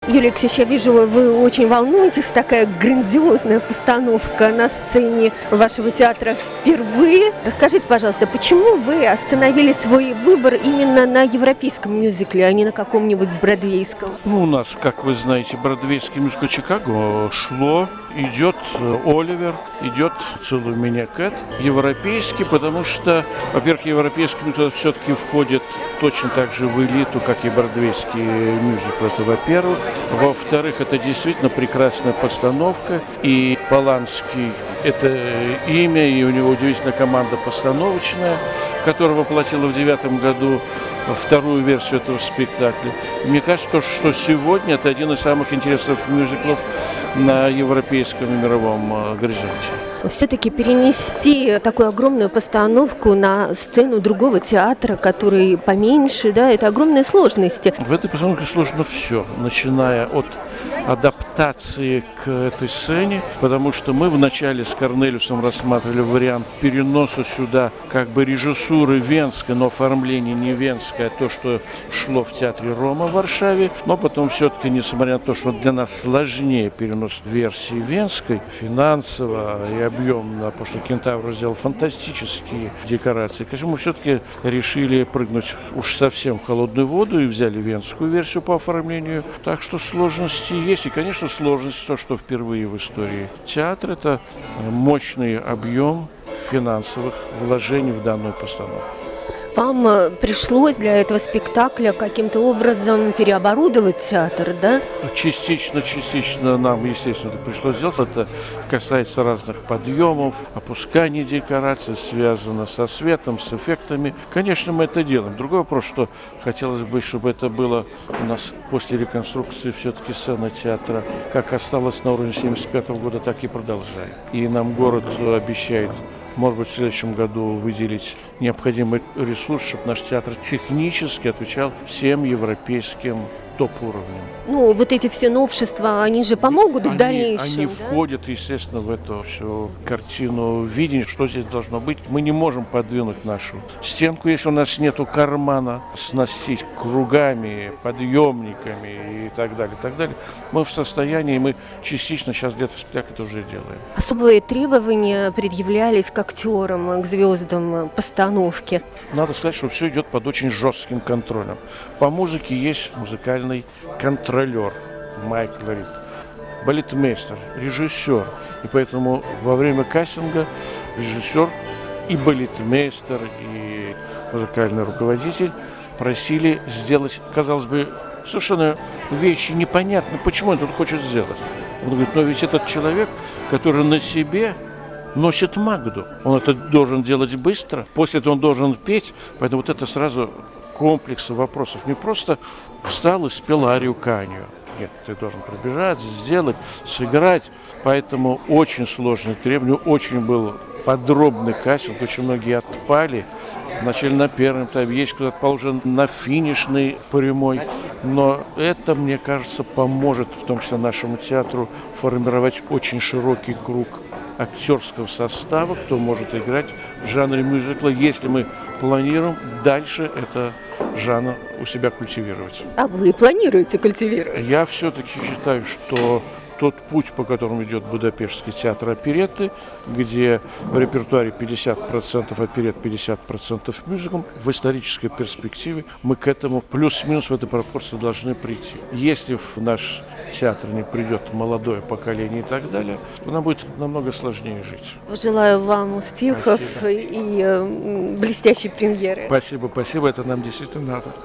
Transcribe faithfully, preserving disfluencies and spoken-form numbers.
Юлия Алексеевич, я вижу, вы очень волнуетесь. Такая грандиозная постановка на сцене вашего театра впервые. Расскажите, пожалуйста, почему вы остановили свой выбор именно на европейском мюзикле, а не на каком-нибудь бродвейском? Ну, у нас, как вы знаете, бродвейский мюзикл «Чикаго» шло, идет «Оливер», идет «Целуй меня, Кэт». Европейский, потому что, во-первых, европейский мюзикл все-таки входит точно так же в элиту, как и бродвейский мюзикл, это во-первых. Во-вторых, это действительно прекрасная постановка, и Поланский – это имя, и у него удивительная команда постановочная, которая воплотила в девятом году вторую версию этого спектакля. Мне кажется, что сегодня это один из самых интересных мюзиклов на европейском и мировом горизонте. Все-таки перенести такую огромную постановку на сцену другого театра, который поменьше, да, это огромные сложности. В этой постановке сложно все, начиная от адаптации к этой сцене, потому что мы вначале с Корнелиусом рассматривали вариант переноса сюда как бы режиссуры венской, но оформление не венское, а то, что шло в театре Рома в Варшаве, но потом все-таки, несмотря на то, что для нас сложнее перенос версии венской, финансово и объемно, потому что Кентавр сделал фантастические декорации, конечно, мы все-таки решили прыгнуть уж совсем в холодную воду и взяли венскую версию по оформлению, так что сложности есть. И, конечно, сложность, то, что впервые в истории театра, это мощный объем финансовых вложений в данную постановку. Вам пришлось для этого спектакля каким-то образом переоборудовать театр, да? Частично, частично нам, естественно, это пришлось сделать. Это касается разных подъемов, опусканий декораций, связано со светом, с эффектами. Конечно, мы это делаем. Другой вопрос, что хотелось бы, чтобы это было у нас после реконструкции все-таки сцена театра, как осталось на уровне семьдесят пятого года, так и продолжает. И нам город обещает, может быть, в следующем году выделить необходимый ресурс, чтобы наш театр технически отвечал всем европейским топ-уровням. Ну, вот эти все новшества, они же помогут они, в дальнейшем, Они да? входят, естественно, в эту всю картину видения, что здесь должно быть. Мы не можем подвинуть нашу стенку, если у нас нету кармана, снастить кругами, подъемниками и так далее, и так далее. Мы в состоянии, мы частично сейчас где-то в спектакле это уже делаем. Особые требования предъявлялись к актерам, к звездам постановки? Надо сказать, что все идет под очень жестким контролем. По музыке есть музыкальный контролер Майкл Рид, балетмейстер, режиссер. И поэтому во время кастинга режиссер и балетмейстер, и музыкальный руководитель просили сделать, казалось бы, совершенно вещи непонятно, почему он это хочет сделать. Он говорит, но ведь этот человек, который на себе носит Магду, он это должен делать быстро, после этого он должен петь, поэтому вот это сразу комплекс вопросов. Не просто встал и спел арию Канью. Нет, ты должен пробежать, сделать, сыграть. Поэтому очень сложные требования, очень был подробный кастинг, очень многие отпали. Вначале на первом этапе, есть кто-то отпал уже на финишной прямой. Но это, мне кажется, поможет, в том числе нашему театру, формировать очень широкий круг актерского состава, кто может играть в жанре мюзикла, если мы планируем дальше это жанр у себя культивировать. А вы планируете культивировать? Я все-таки считаю, что тот путь, по которому идет Будапештский театр оперетты, где в репертуаре пятьдесят процентов оперет, пятьдесят процентов мюзикл, в исторической перспективе мы к этому плюс-минус в этой пропорции должны прийти. Если в наш театр не придет молодое поколение и так далее, то нам будет намного сложнее жить. Желаю вам успехов. Спасибо. И э, блестящей премьеры. Спасибо, спасибо, это нам действительно надо.